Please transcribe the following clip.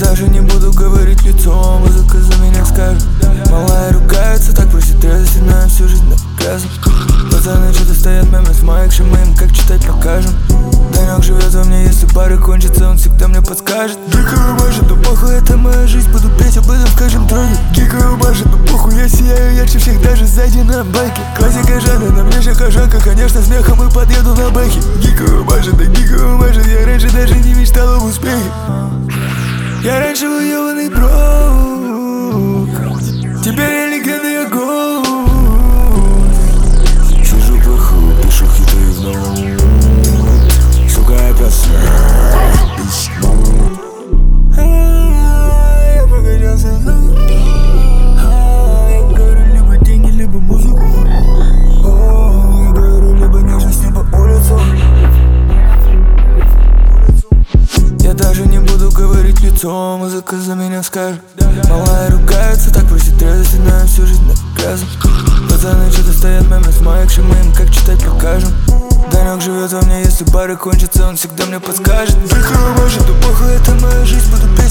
даже не буду говорить лицом, музыка за меня скажет. Малая ругается, так просит трезвости, знаю всю жизнь наказом. Пацаны что-то стоят мимо с майкшем, мы им как читать покажем. Данек живет во мне, если пары кончатся, он всегда мне подскажет. Гикаю башит, ну похуй, это моя жизнь, буду петь об этом в каждом треке. Гикаю башит, ну похуй, я сияю ярче всех, даже сзади на байке. Классика жанра, на мне же хожанка, конечно, смехом и подъеду на бэхе. Гикаю башит, да гикаю башит, я раньше даже не мечтал об успехе. Я раньше был ебаный бро, теперь я легенда, я гость. Сижу паху, пишу хиты в ноут, сука, опять я прокачался в зал. Я говорю, либо деньги, либо музыку. Я говорю, либо нежность, либо улицу. Я даже не буду говорить лицом, музыка за меня скажет. Малая ругается, так просит трезвости, знаю всю жизнь наказом. Пацаны что-то стоят мимо с майкшем, мы им как читать покажем. Данек живет во мне, если пары кончатся, он всегда мне подскажет. Гикаю башит, да похуй, это моя жизнь, буду петь